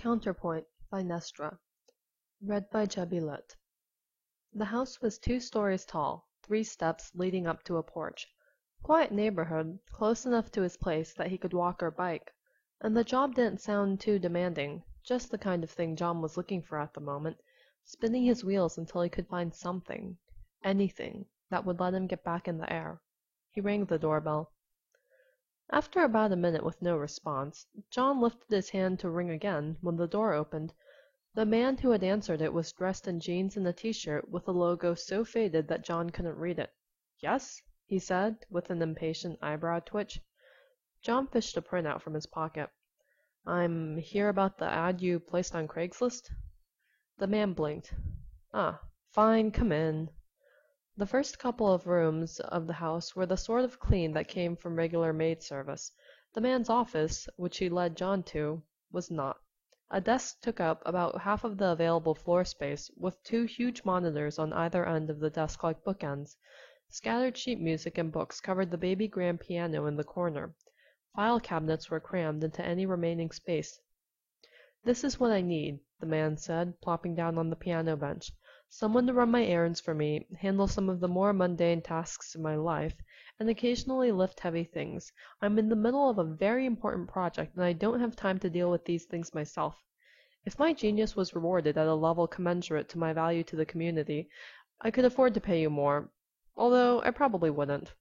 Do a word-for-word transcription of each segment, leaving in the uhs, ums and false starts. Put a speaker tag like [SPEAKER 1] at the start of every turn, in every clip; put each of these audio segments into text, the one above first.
[SPEAKER 1] Counterpoint by Nestra. Read by Jabilet. The house was two stories tall, three steps leading up to a porch. Quiet neighborhood, close enough to his place that he could walk or bike. And the job didn't sound too demanding, just the kind of thing John was looking for at the moment, spinning his wheels until he could find something, anything, that would let him get back in the air. He rang the doorbell. After about a minute with no response, John lifted his hand to ring again when the door opened. The man who had answered it was dressed in jeans and a t-shirt with a logo so faded that John couldn't read it. "Yes?" he said, with an impatient eyebrow twitch. John fished a printout from his pocket. "I'm here about the ad you placed on Craigslist." The man blinked. "Ah, fine, come in." The first couple of rooms of the house were the sort of clean that came from regular maid service. The man's office, which he led John to, was not. A desk took up about half of the available floor space, with two huge monitors on either end of the desk like bookends. Scattered sheet music and books covered the baby grand piano in the corner. File cabinets were crammed into any remaining space. "This is what I need," the man said, plopping down on the piano bench. "Someone to run my errands for me, handle some of the more mundane tasks of my life, and occasionally lift heavy things. I'm in the middle of a very important project, and I don't have time to deal with these things myself. If my genius was rewarded at a level commensurate to my value to the community, I could afford to pay you more, although I probably wouldn't."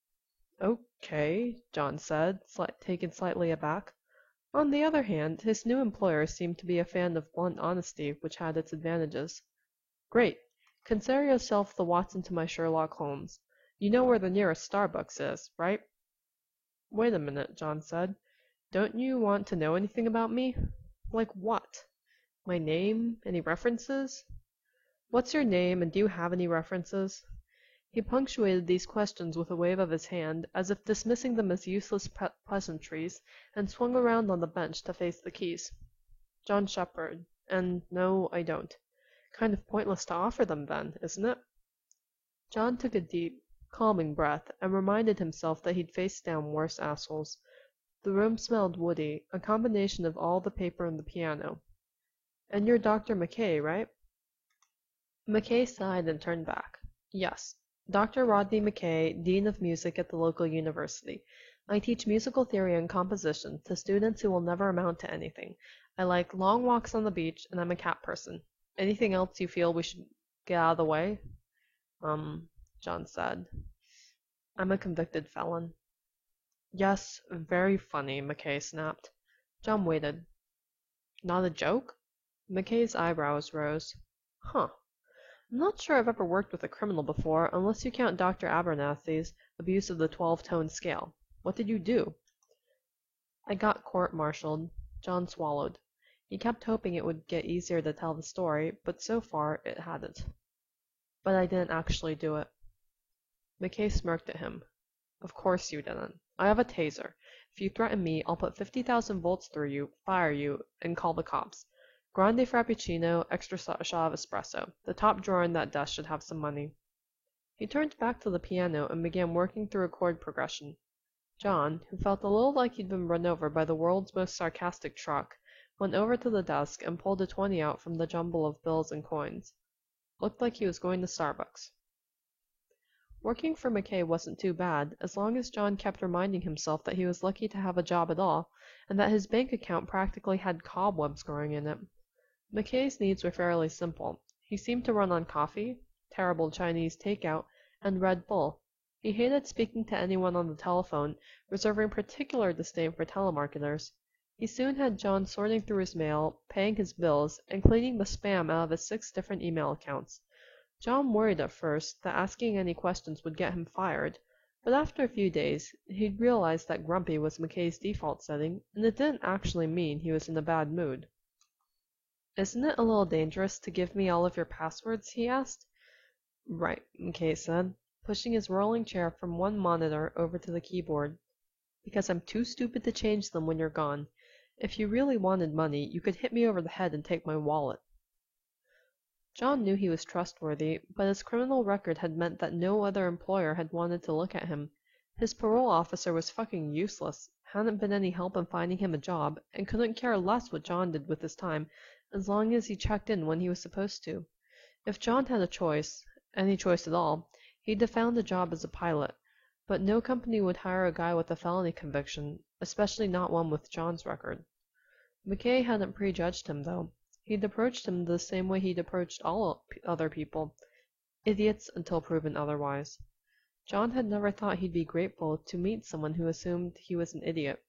[SPEAKER 1] "Okay," John said, slight, taken slightly aback. On the other hand, his new employer seemed to be a fan of blunt honesty, which had its advantages. "Great. Consider yourself the Watson to my Sherlock Holmes. You know where the nearest Starbucks is, right?" "Wait a minute," John said. "Don't you want to know anything about me?" "Like what? My name? Any references?" "What's your name, and do you have any references?" He punctuated these questions with a wave of his hand, as if dismissing them as useless pe- pleasantries, and swung around on the bench to face the keys. "John Shepherd. And no, I don't." "Kind of pointless to offer them, then, isn't it?" John took a deep, calming breath, and reminded himself that he'd faced down worse assholes. The room smelled woody, a combination of all the paper and the piano. "And you're Doctor McKay, right?" McKay sighed and turned back. "Yes. Doctor Rodney McKay, Dean of Music at the local university. I teach musical theory and composition to students who will never amount to anything. I like long walks on the beach, and I'm a cat person. Anything else you feel we should get out of the way?" Um, John said. "I'm a convicted felon." "Yes, very funny," McKay snapped. John waited. "Not a joke?" McKay's eyebrows rose. "Huh. I'm not sure I've ever worked with a criminal before, unless you count Doctor Abernathy's abuse of the twelve-tone scale. What did you do?" "I got court-martialed." John swallowed. He kept hoping it would get easier to tell the story, but so far it hadn't. "But I didn't actually do it." McKay smirked at him. "Of course you didn't. I have a taser. If you threaten me, I'll put fifty thousand volts through you, fire you, and call the cops. Grande Frappuccino, extra shot of espresso. The top drawer in that desk should have some money." He turned back to the piano and began working through a chord progression. John, who felt a little like he'd been run over by the world's most sarcastic truck, went over to the desk and pulled a twenty out from the jumble of bills and coins. Looked like he was going to Starbucks. Working for McKay wasn't too bad, as long as John kept reminding himself that he was lucky to have a job at all, and that his bank account practically had cobwebs growing in it. McKay's needs were fairly simple. He seemed to run on coffee, terrible Chinese takeout, and Red Bull. He hated speaking to anyone on the telephone, reserving particular disdain for telemarketers. He soon had John sorting through his mail, paying his bills, and cleaning the spam out of his six different email accounts. John worried at first that asking any questions would get him fired, but after a few days he'd realized that grumpy was McKay's default setting, and it didn't actually mean he was in a bad mood. "Isn't it a little dangerous to give me all of your passwords?" he asked. "Right," McKay said, pushing his rolling chair from one monitor over to the keyboard. "Because I'm too stupid to change them when you're gone. If you really wanted money, you could hit me over the head and take my wallet." John knew he was trustworthy, but his criminal record had meant that no other employer had wanted to look at him. His parole officer was fucking useless. hadn't been any help in finding him a job, and couldn't care less what John did with his time as long as he checked in when he was supposed to. If John had a choice, any choice at all, he'd have found a job as a pilot, but no company would hire a guy with a felony conviction, especially not one with John's record. McKay hadn't prejudged him, though. He'd approached him the same way he'd approached all other people, idiots until proven otherwise. John had never thought he'd be grateful to meet someone who assumed he was an idiot.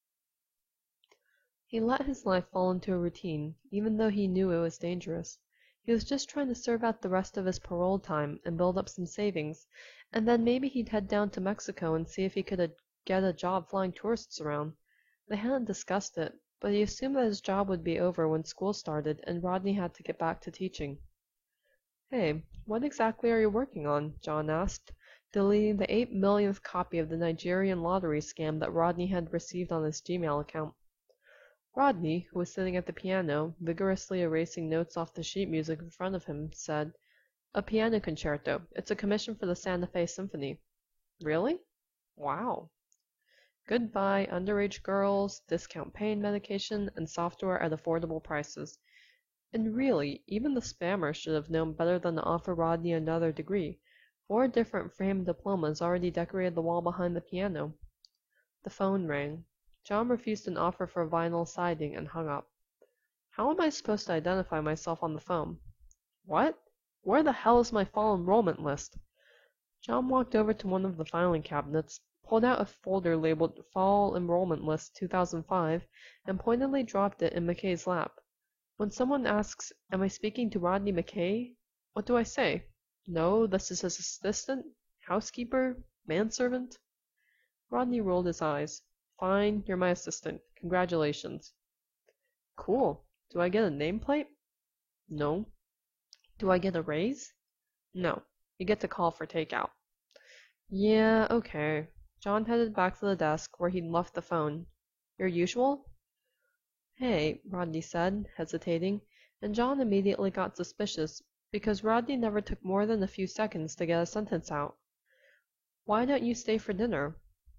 [SPEAKER 1] He let his life fall into a routine, even though he knew it was dangerous. He was just trying to serve out the rest of his parole time and build up some savings, and then maybe he'd head down to Mexico and see if he could get a job flying tourists around. They hadn't discussed it, but he assumed that his job would be over when school started and Rodney had to get back to teaching. "Hey, what exactly are you working on?" John asked, deleting the eight millionth copy of the Nigerian lottery scam that Rodney had received on his Gmail account. Rodney, who was sitting at the piano, vigorously erasing notes off the sheet music in front of him, said, "A piano concerto. It's a commission for the Santa Fe Symphony." "Really? Wow." Goodbye, underage girls, discount pain medication, and software at affordable prices. And really, even the spammer should have known better than to offer Rodney another degree. Four different framed diplomas already decorated the wall behind the piano. The phone rang. John refused an offer for vinyl siding and hung up. "How am I supposed to identify myself on the phone?" "What? Where the hell is my fall enrollment list?" John walked over to one of the filing cabinets, pulled out a folder labeled Fall Enrollment List two thousand five, and pointedly dropped it in McKay's lap. When someone asks, "Am I speaking to Rodney McKay?" what do I say? No, this is his assistant? Housekeeper? Manservant? Rodney rolled his eyes. "Fine, you're my assistant. Congratulations." "Cool. Do I get a nameplate?" "No." "Do I get a raise?" "No. You get to call for takeout." "Yeah, okay." John headed back to the desk where he'd left the phone. "Your usual?" "Hey," Rodney said, hesitating, and John immediately got suspicious because Rodney never took more than a few seconds to get a sentence out. "Why don't you stay for dinner?"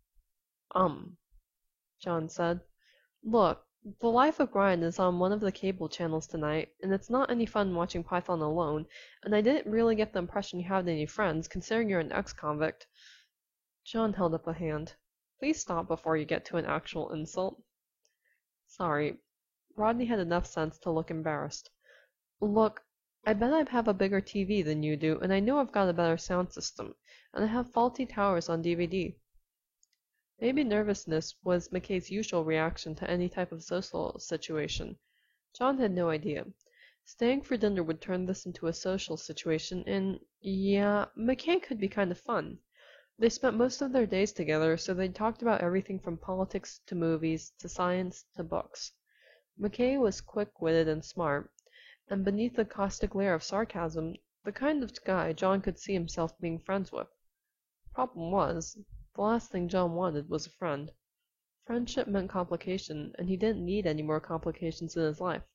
[SPEAKER 1] Um. John said, "Look, The Life of Brian is on one of the cable channels tonight, and it's not any fun watching Python alone, and I didn't really get the impression you had any friends, considering you're an ex-convict." John held up a hand. "Please stop before you get to an actual insult." "Sorry." Rodney had enough sense to look embarrassed. "Look, I bet I have a bigger T V than you do, and I know I've got a better sound system, and I have faulty towers on D V D. Maybe nervousness was McKay's usual reaction to any type of social situation. John had no idea. Staying for dinner would turn this into a social situation, and yeah, McKay could be kind of fun. They spent most of their days together, so they talked about everything from politics to movies to science to books. McKay was quick-witted and smart, and beneath the caustic layer of sarcasm, the kind of guy John could see himself being friends with. Problem was, the last thing John wanted was a friend. Friendship meant complication, and he didn't need any more complications in his life.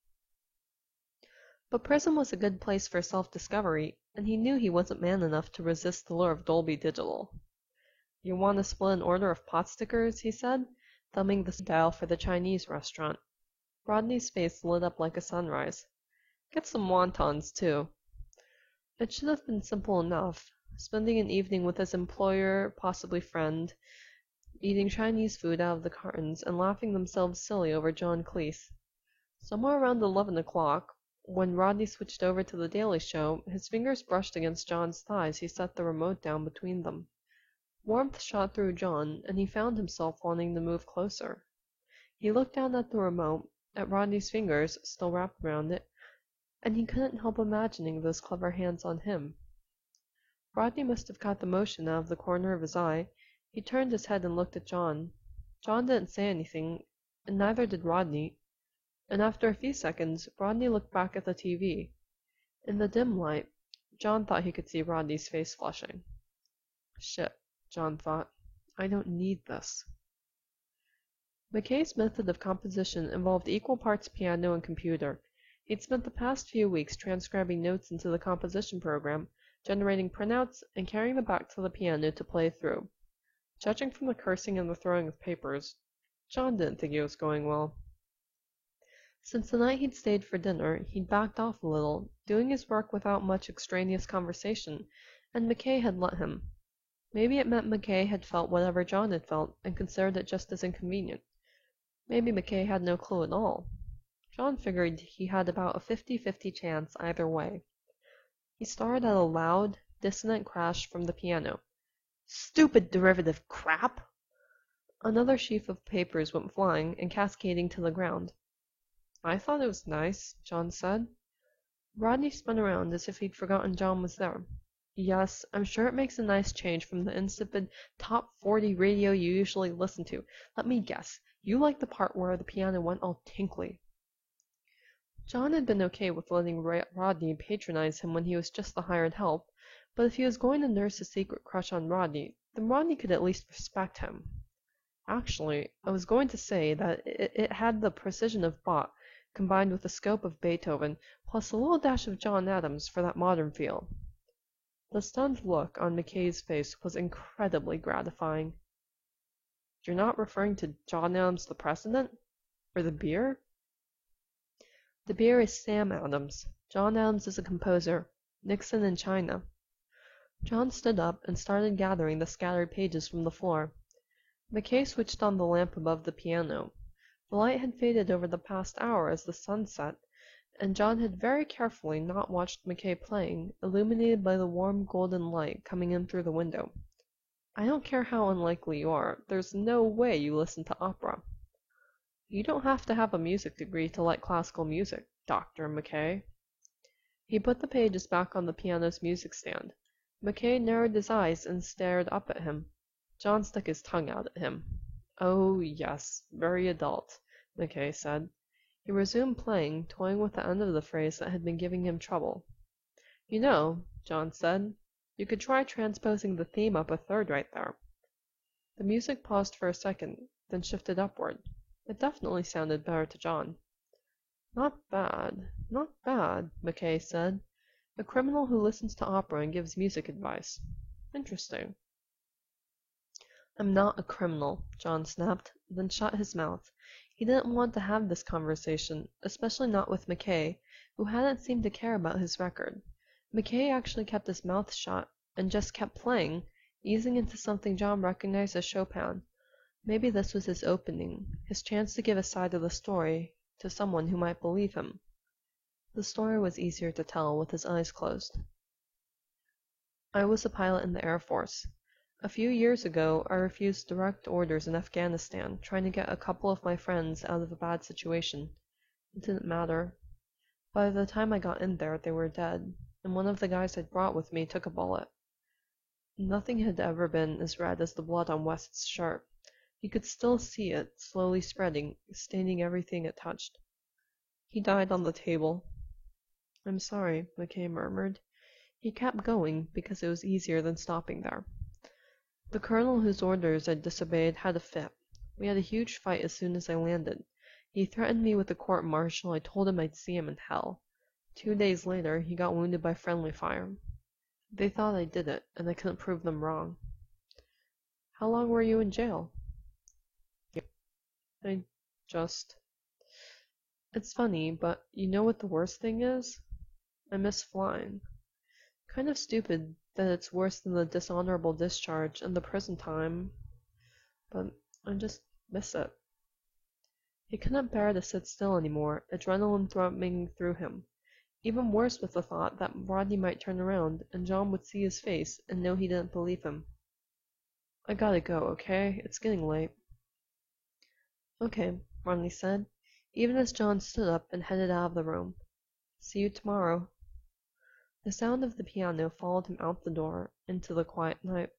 [SPEAKER 1] But prison was a good place for self-discovery, and he knew he wasn't man enough to resist the lure of Dolby Digital. "You want to split an order of pot stickers?" he said, thumbing the dial for the Chinese restaurant. Rodney's face lit up like a sunrise. "Get some wontons, too." It should have been simple enough. Spending an evening with his employer, possibly friend, eating Chinese food out of the cartons and laughing themselves silly over John Cleese. Somewhere around eleven o'clock, when Rodney switched over to The Daily Show, his fingers brushed against John's thighs. He set the remote down between them. Warmth shot through John, and he found himself wanting to move closer. He looked down at the remote, at Rodney's fingers still wrapped around it, and he couldn't help imagining those clever hands on him. Rodney must have caught the motion out of the corner of his eye. He turned his head and looked at John. John didn't say anything, and neither did Rodney, and after a few seconds Rodney looked back at the T V. In the dim light, John thought he could see Rodney's face flushing. Shit, John thought. I don't need this. McKay's method of composition involved equal parts piano and computer. He'd spent the past few weeks transcribing notes into the composition program, generating printouts, and carrying them back to the piano to play through. Judging from the cursing and the throwing of papers, John didn't think it was going well. Since the night he'd stayed for dinner, he'd backed off a little, doing his work without much extraneous conversation, and McKay had let him. Maybe it meant McKay had felt whatever John had felt and considered it just as inconvenient. Maybe McKay had no clue at all. John figured he had about a fifty-fifty chance either way. He started at a loud, dissonant crash from the piano. Stupid derivative crap! Another sheaf of papers went flying and cascading to the ground. I thought it was nice, John said. Rodney spun around as if he'd forgotten John was there. Yes, I'm sure it makes a nice change from the insipid top forty radio you usually listen to. Let me guess, you like the part where the piano went all tinkly. John had been okay with letting Rodney patronize him when he was just the hired help, but if he was going to nurse a secret crush on Rodney, then Rodney could at least respect him. Actually, I was going to say that it, it had the precision of Bach, combined with the scope of Beethoven, plus a little dash of John Adams for that modern feel. The stunned look on McKay's face was incredibly gratifying. You're not referring to John Adams the President? Or the beer? The beer is Sam Adams. John Adams is a composer. Nixon in China. John stood up and started gathering the scattered pages from the floor. McKay switched on the lamp above the piano. The light had faded over the past hour as the sun set, and John had very carefully not watched McKay playing, illuminated by the warm golden light coming in through the window. I don't care how unlikely you are, there's no way you listen to opera. You don't have to have a music degree to like classical music, Doctor McKay. He put the pages back on the piano's music stand. McKay narrowed his eyes and stared up at him. John stuck his tongue out at him. Oh, yes, very adult, McKay said. He resumed playing, toying with the end of the phrase that had been giving him trouble. You know, John said, you could try transposing the theme up a third right there. The music paused for a second, then shifted upward. It definitely sounded better to John. Not bad, not bad, McKay said. A criminal who listens to opera and gives music advice. Interesting. I'm not a criminal, John snapped, then shut his mouth. He didn't want to have this conversation, especially not with McKay, who hadn't seemed to care about his record. McKay actually kept his mouth shut, and just kept playing, easing into something John recognized as Chopin. Maybe this was his opening, his chance to give a side of the story to someone who might believe him. The story was easier to tell with his eyes closed. I was a pilot in the Air Force. A few years ago, I refused direct orders in Afghanistan, trying to get a couple of my friends out of a bad situation. It didn't matter. By the time I got in there, they were dead, and one of the guys I'd brought with me took a bullet. Nothing had ever been as red as the blood on West's shirt. He could still see it, slowly spreading, staining everything it touched. He died on the table. I'm sorry, McKay murmured. He kept going because it was easier than stopping there. The colonel whose orders I'd disobeyed had a fit. We had a huge fight as soon as I landed. He threatened me with a court-martial. I told him I'd see him in hell. Two days later, he got wounded by friendly fire. They thought I did it, and I couldn't prove them wrong. How long were you in jail? I just... It's funny, but you know what the worst thing is? I miss flying. Kind of stupid that it's worse than the dishonorable discharge and the prison time, but I just miss it. He couldn't bear to sit still anymore, adrenaline throbbing through him. Even worse was the thought that Rodney might turn around, and John would see his face and know he didn't believe him. I gotta go, okay? It's getting late. Okay, Rodney said, even as John stood up and headed out of the room. See you tomorrow. The sound of the piano followed him out the door, into the quiet night.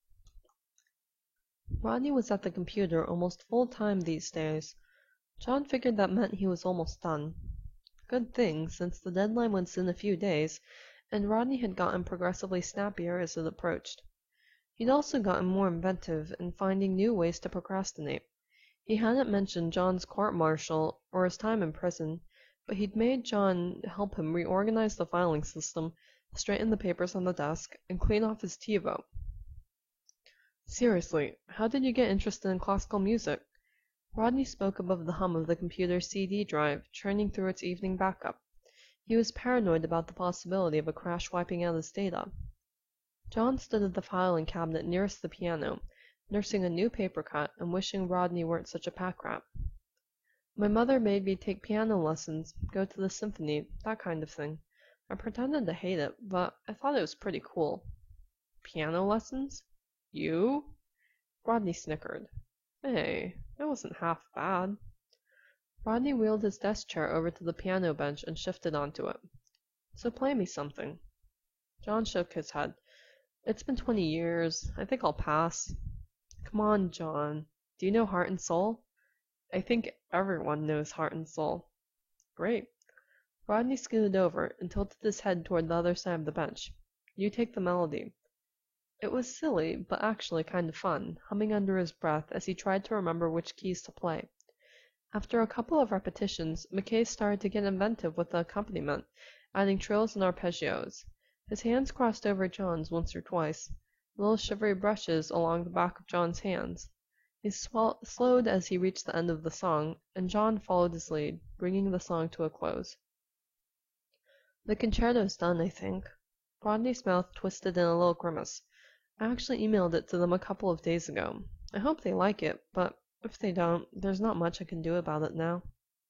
[SPEAKER 1] Rodney was at the computer almost full time these days. John figured that meant he was almost done. Good thing, since the deadline was in a few days, and Rodney had gotten progressively snappier as it approached. He'd also gotten more inventive in finding new ways to procrastinate. He hadn't mentioned John's court-martial or his time in prison, but he'd made John help him reorganize the filing system, straighten the papers on the desk, and clean off his TiVo. Seriously, how did you get interested in classical music? Rodney spoke above the hum of the computer's C D drive, churning through its evening backup. He was paranoid about the possibility of a crash wiping out his data. John stood at the filing cabinet nearest the piano, nursing a new paper cut and wishing Rodney weren't such a pack rat. My mother made me take piano lessons, go to the symphony, that kind of thing. I pretended to hate it, but I thought it was pretty cool. Piano lessons? You? Rodney snickered. Hey, it wasn't half bad. Rodney wheeled his desk chair over to the piano bench and shifted onto it. So play me something. John shook his head. It's been twenty years. I think I'll pass. Come on, John. Do you know Heart and Soul? I think everyone knows Heart and Soul. Great. Rodney scooted over and tilted his head toward the other side of the bench. You take the melody. It was silly, but actually kind of fun, humming under his breath as he tried to remember which keys to play. After a couple of repetitions, McKay started to get inventive with the accompaniment, adding trills and arpeggios. His hands crossed over John's once or twice, little shivery brushes along the back of John's hands. He swell- slowed as he reached the end of the song, and John followed his lead, bringing the song to a close. The concerto's done, I think. Rodney's mouth twisted in a little grimace. I actually emailed it to them a couple of days ago. I hope they like it, but if they don't, there's not much I can do about it now.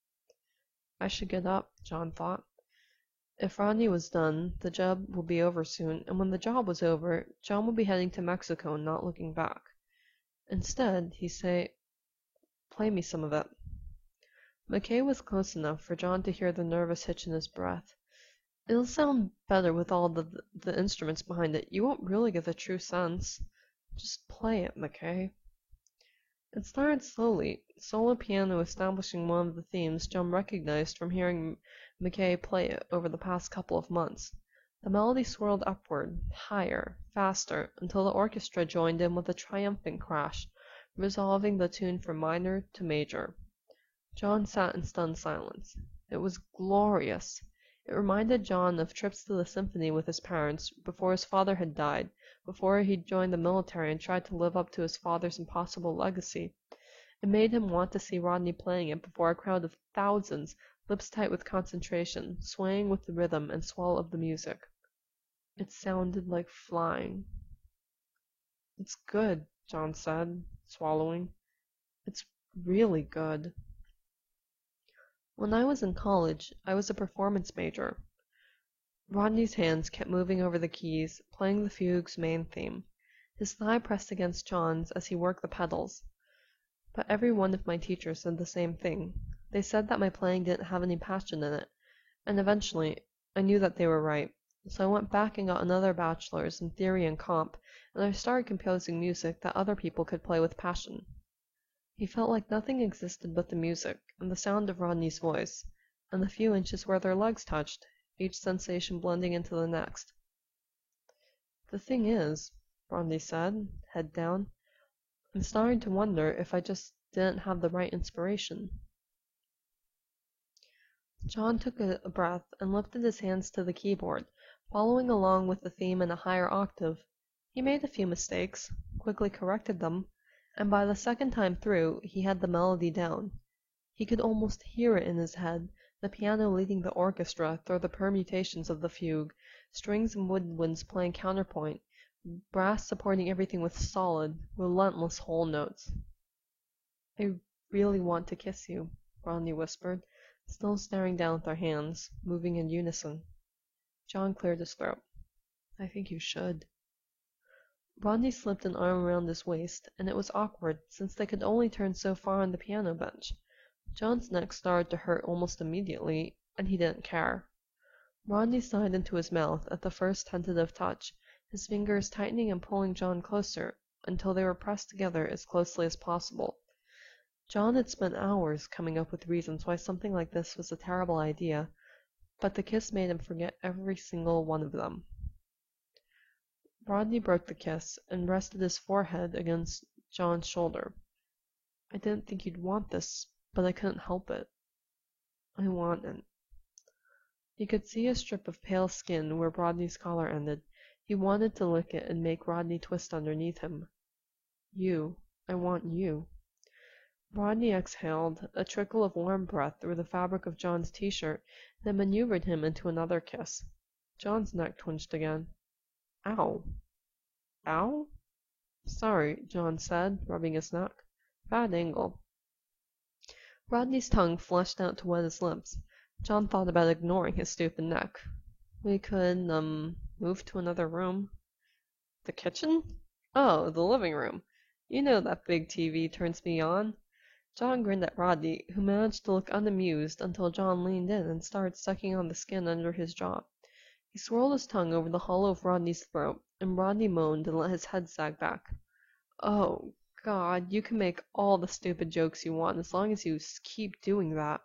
[SPEAKER 1] I should get up, John thought. If Rodney was done, the job would be over soon, and when the job was over, John would be heading to Mexico and not looking back. Instead, he'd say, play me some of it. McKay was close enough for John to hear the nervous hitch in his breath. It'll sound better with all the, the instruments behind it. You won't really get the true sense. Just play it, McKay. It started slowly, solo piano establishing one of the themes John recognized from hearing McKay play it over the past couple of months. The melody swirled upward, higher, faster, until the orchestra joined in with a triumphant crash, resolving the tune from minor to major. John sat in stunned silence. It was glorious. It reminded John of trips to the symphony with his parents before his father had died, before he'd joined the military and tried to live up to his father's impossible legacy. It made him want to see Rodney playing it before a crowd of thousands, lips tight with concentration, swaying with the rhythm and swell of the music. It sounded like flying. It's good, John said, swallowing. It's really good. When I was in college, I was a performance major. Rodney's hands kept moving over the keys, playing the fugue's main theme. His thigh pressed against John's as he worked the pedals. But every one of my teachers said the same thing. They said that my playing didn't have any passion in it, and eventually I knew that they were right. So I went back and got another bachelor's in theory and comp, and I started composing music that other people could play with passion. He felt like nothing existed but the music, and the sound of Rodney's voice, and the few inches where their legs touched, each sensation blending into the next. The thing is, Rodney said, head down, I'm starting to wonder if I just didn't have the right inspiration. John took a breath and lifted his hands to the keyboard, following along with the theme in a higher octave. He made a few mistakes, quickly corrected them, and by the second time through he had the melody down. He could almost hear it in his head, the piano leading the orchestra through the permutations of the fugue, strings and woodwinds playing counterpoint, brass supporting everything with solid, relentless whole notes. I really want to kiss you, Rodney whispered, still staring down with their hands, moving in unison. John cleared his throat. I think you should. Rodney slipped an arm around his waist, and it was awkward since they could only turn so far on the piano bench. John's neck started to hurt almost immediately, and he didn't care. Rodney sighed into his mouth at the first tentative touch, his fingers tightening and pulling John closer until they were pressed together as closely as possible. John had spent hours coming up with reasons why something like this was a terrible idea, but the kiss made him forget every single one of them. Rodney broke the kiss and rested his forehead against John's shoulder. I didn't think you'd want this, but I couldn't help it. I want it. He could see a strip of pale skin where Rodney's collar ended. He wanted to lick it and make Rodney twist underneath him. You. I want you. Rodney exhaled, a trickle of warm breath through the fabric of John's t-shirt, then maneuvered him into another kiss. John's neck twitched again. Ow. Ow? Sorry, John said, rubbing his neck. Bad angle. Rodney's tongue flushed out to wet his lips. John thought about ignoring his stupid neck. We could, um, move to another room. The kitchen? Oh, the living room. You know that big T V turns me on. John grinned at Rodney, who managed to look unamused until John leaned in and started sucking on the skin under his jaw. He swirled his tongue over the hollow of Rodney's throat, and Rodney moaned and let his head sag back. Oh, God, you can make all the stupid jokes you want as long as you keep doing that.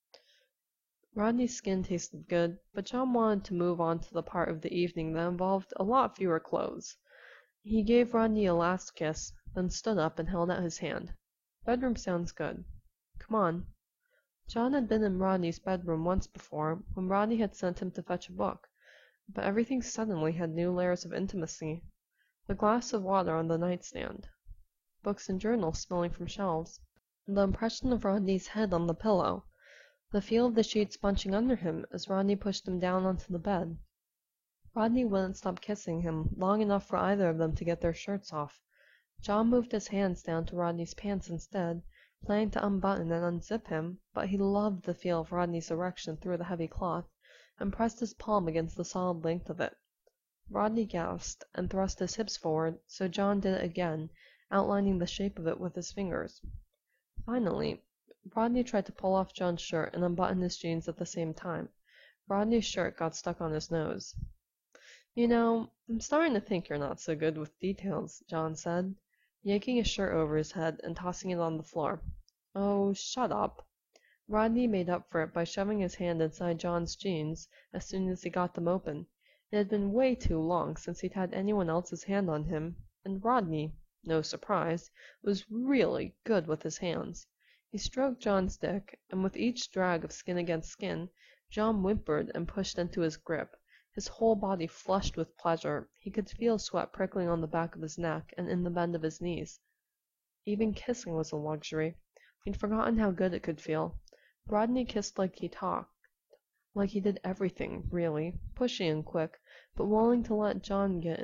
[SPEAKER 1] Rodney's skin tasted good, but John wanted to move on to the part of the evening that involved a lot fewer clothes. He gave Rodney a last kiss, then stood up and held out his hand. Bedroom sounds good. Come on. John had been in Rodney's bedroom once before, when Rodney had sent him to fetch a book, but everything suddenly had new layers of intimacy. The glass of water on the nightstand, books and journals spilling from shelves, the impression of Rodney's head on the pillow, the feel of the sheets bunching under him as Rodney pushed him down onto the bed. Rodney wouldn't stop kissing him long enough for either of them to get their shirts off. John moved his hands down to Rodney's pants instead, planning to unbutton and unzip him, but he loved the feel of Rodney's erection through the heavy cloth, and pressed his palm against the solid length of it. Rodney gasped and thrust his hips forward, so John did it again, outlining the shape of it with his fingers. Finally, Rodney tried to pull off John's shirt and unbutton his jeans at the same time. Rodney's shirt got stuck on his nose. You know, I'm starting to think you're not so good with details, John said, yanking his shirt over his head and tossing it on the floor. Oh, shut up. Rodney made up for it by shoving his hand inside John's jeans as soon as he got them open. It had been way too long since he'd had anyone else's hand on him, and Rodney, no surprise, was really good with his hands. He stroked John's dick, and with each drag of skin against skin, John whimpered and pushed into his grip. His whole body flushed with pleasure. He could feel sweat prickling on the back of his neck and in the bend of his knees. Even kissing was a luxury. He'd forgotten how good it could feel. Rodney kissed like he talked, like he did everything, really, pushy and quick, but willing to let John get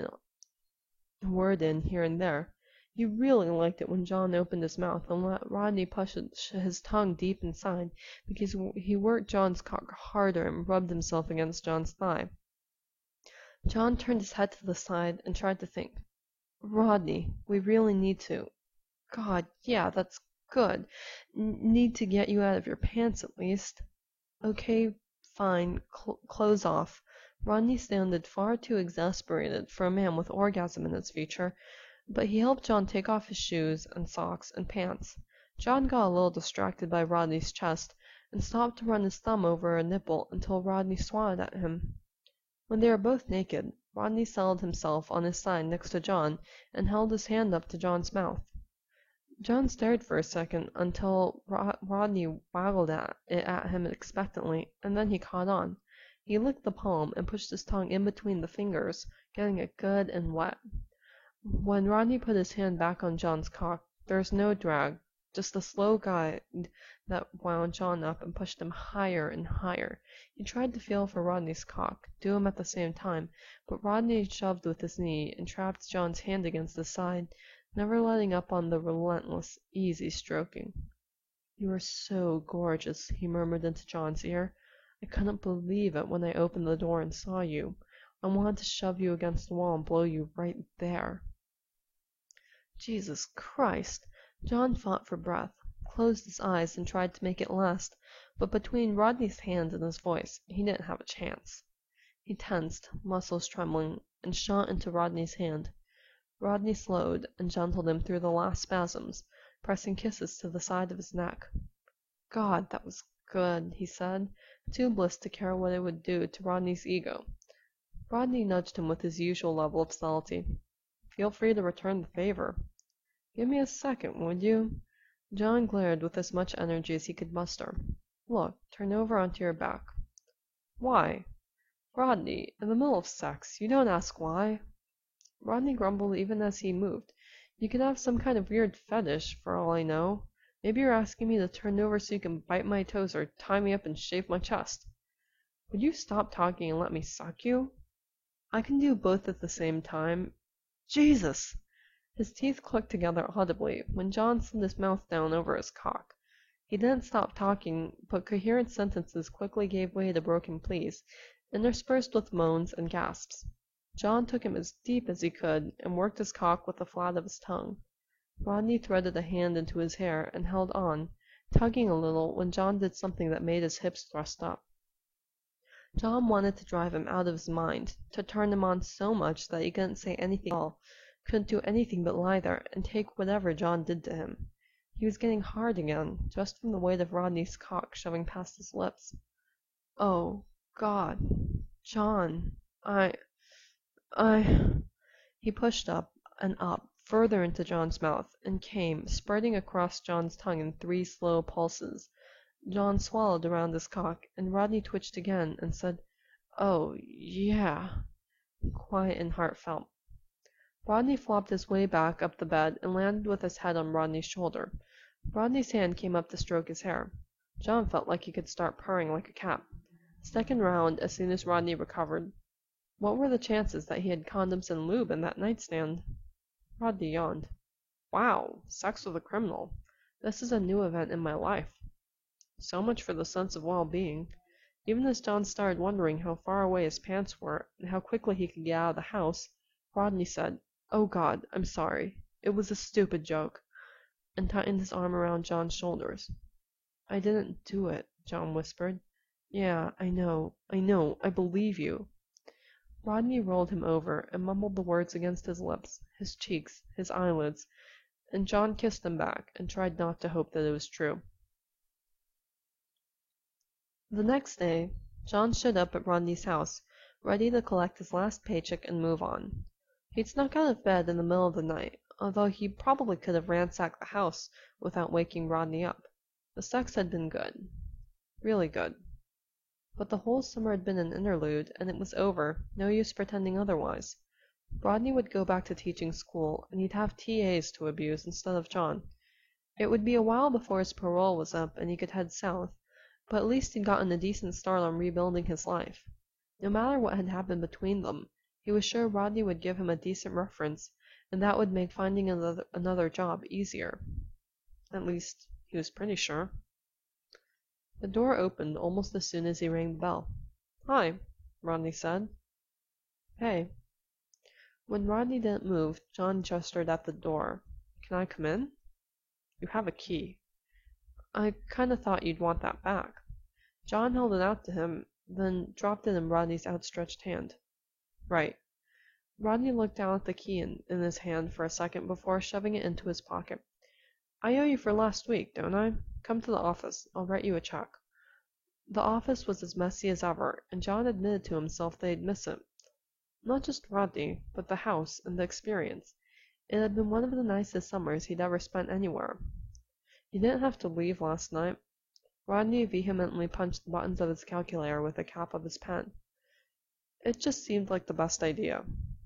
[SPEAKER 1] a word in here and there. He really liked it when John opened his mouth and let Rodney push his tongue deep inside, because he worked John's cock harder and rubbed himself against John's thigh. John turned his head to the side and tried to think. Rodney, we really need to. God, yeah, that's good. N- need to get you out of your pants at least. Okay, fine, Cl- clothes off. Rodney sounded far too exasperated for a man with orgasm in his future, but he helped John take off his shoes and socks and pants. John got a little distracted by Rodney's chest and stopped to run his thumb over a nipple until Rodney swatted at him. When they were both naked, Rodney settled himself on his side next to John and held his hand up to John's mouth. John stared for a second until Rod- Rodney waggled at it at him expectantly, and then he caught on. He licked the palm and pushed his tongue in between the fingers, getting it good and wet. When Rodney put his hand back on John's cock, there was no drag, just a slow guide that wound John up and pushed him higher and higher. He tried to feel for Rodney's cock, do him at the same time, but Rodney shoved with his knee and trapped John's hand against his side, never letting up on the relentless, easy stroking. You are so gorgeous, he murmured into John's ear. I couldn't believe it when I opened the door and saw you. I wanted to shove you against the wall and blow you right there. Jesus Christ! John fought for breath, closed his eyes and tried to make it last, but between Rodney's hand and his voice, he didn't have a chance. He tensed, muscles trembling, and shot into Rodney's hand. Rodney slowed and gentled him through the last spasms, pressing kisses to the side of his neck. God, that was good, he said, too blissed to care what it would do to Rodney's ego. Rodney nudged him with his usual level of subtlety. Feel free to return the favor. Give me a second, would you? John glared with as much energy as he could muster. Look, turn over onto your back. Why? Rodney, in the middle of sex, you don't ask why. Rodney grumbled even as he moved. You could have some kind of weird fetish, for all I know. Maybe you're asking me to turn over so you can bite my toes or tie me up and shave my chest. Would you stop talking and let me suck you? I can do both at the same time. Jesus! His teeth clicked together audibly when John slid his mouth down over his cock. He didn't stop talking, but coherent sentences quickly gave way to broken pleas, interspersed with moans and gasps. John took him as deep as he could and worked his cock with the flat of his tongue. Rodney threaded a hand into his hair and held on, tugging a little when John did something that made his hips thrust up. John wanted to drive him out of his mind, to turn him on so much that he couldn't say anything at all, couldn't do anything but lie there and take whatever John did to him. He was getting hard again, just from the weight of Rodney's cock shoving past his lips. Oh, God. John. I... I... He pushed up and up, further into John's mouth, and came, spurting across John's tongue in three slow pulses. John swallowed around his cock, and Rodney twitched again and said, "Oh, yeah," quiet and heartfelt. Rodney flopped his way back up the bed and landed with his head on Rodney's shoulder. Rodney's hand came up to stroke his hair. John felt like he could start purring like a cat. Second round as soon as Rodney recovered. What were the chances that he had condoms and lube in that nightstand? Rodney yawned. Wow, sex with a criminal. This is a new event in my life. So much for the sense of well-being. Even as John started wondering how far away his pants were and how quickly he could get out of the house, Rodney said, "Oh God, I'm sorry. It was a stupid joke," and tightened his arm around John's shoulders. "I didn't do it," John whispered. "Yeah, I know, I know, I believe you." Rodney rolled him over and mumbled the words against his lips, his cheeks, his eyelids, and John kissed him back and tried not to hope that it was true. The next day, John showed up at Rodney's house, ready to collect his last paycheck and move on. He'd snuck out of bed in the middle of the night, although he probably could have ransacked the house without waking Rodney up. The sex had been good. Really good. But the whole summer had been an interlude, and it was over, no use pretending otherwise. Rodney would go back to teaching school, and he'd have T As to abuse instead of John. It would be a while before his parole was up and he could head south, but at least he'd gotten a decent start on rebuilding his life. No matter what had happened between them, he was sure Rodney would give him a decent reference, and that would make finding another, another job easier. At least, he was pretty sure. The door opened almost as soon as he rang the bell. "Hi," Rodney said. "Hey." When Rodney didn't move, John gestured at the door. "Can I come in?" "You have a key." "I kinda thought you'd want that back." John held it out to him, then dropped it in Rodney's outstretched hand. "Right." Rodney looked down at the key in, in his hand for a second before shoving it into his pocket. "I owe you for last week, don't I? Come to the office. I'll write you a check." The office was as messy as ever, and John admitted to himself that he'd miss it. Not just Rodney, but the house and the experience. It had been one of the nicest summers he'd ever spent anywhere. He didn't have to leave last night. Rodney vehemently punched the buttons of his calculator with the cap of his pen. It just seemed like the best idea.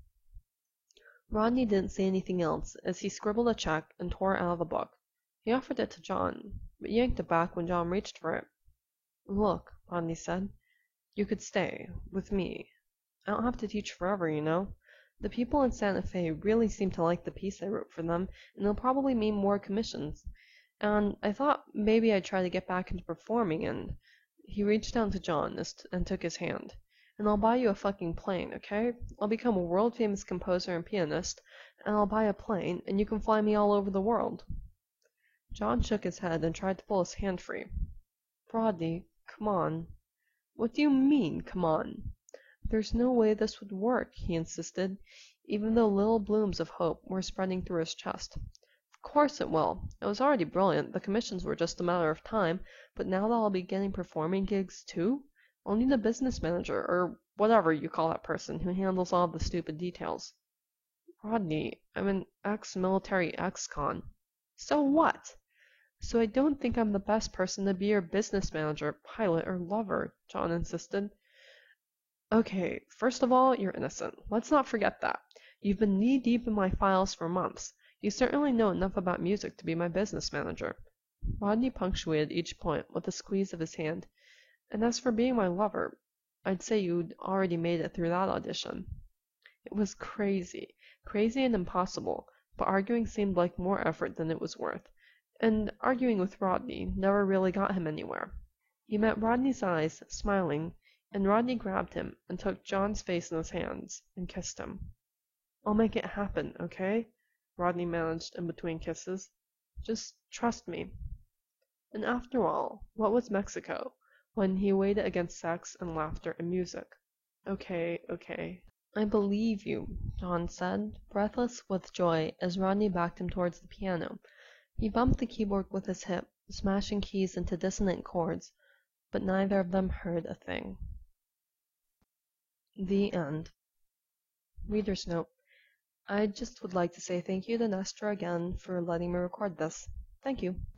[SPEAKER 1] Rodney didn't say anything else as he scribbled a check and tore it out of the book. He offered it to John, but yanked it back when John reached for it. "Look," Rodney said, "you could stay, with me. I don't have to teach forever, you know. The people in Santa Fe really seem to like the piece I wrote for them, and it'll probably mean more commissions. And I thought maybe I'd try to get back into performing and..." He reached down to John and took his hand. "And I'll buy you a fucking plane, okay? I'll become a world-famous composer and pianist, and I'll buy a plane, and you can fly me all over the world." John shook his head and tried to pull his hand free. "Rodney, come on." "What do you mean, come on?" "There's no way this would work," he insisted, even though little blooms of hope were spreading through his chest. "Of course it will. It was already brilliant, the commissions were just a matter of time, but now that I'll be getting performing gigs, too, I'll need a business manager, or whatever you call that person who handles all the stupid details." "Rodney, I'm an ex-military ex-con." "So what?" "So I don't think I'm the best person to be your business manager, pilot, or lover," John insisted. "Okay, first of all, you're innocent. Let's not forget that. You've been knee-deep in my files for months. You certainly know enough about music to be my business manager. Rodney punctuated each point with a squeeze of his hand. "And as for being my lover, I'd say you'd already made it through that audition." It was crazy, crazy and impossible, but arguing seemed like more effort than it was worth, and arguing with Rodney never really got him anywhere. He met Rodney's eyes, smiling, and Rodney grabbed him and took John's face in his hands and kissed him. "I'll make it happen, okay?" Rodney managed in between kisses. "Just trust me." And after all, what was Mexico, when he weighed it against sex and laughter and music? "Okay, okay." "I believe you," John said, breathless with joy as Rodney backed him towards the piano. He bumped the keyboard with his hip, smashing keys into dissonant chords, but neither of them heard a thing. The end. Reader's note: I just would like to say thank you to Nestor again for letting me record this. Thank you.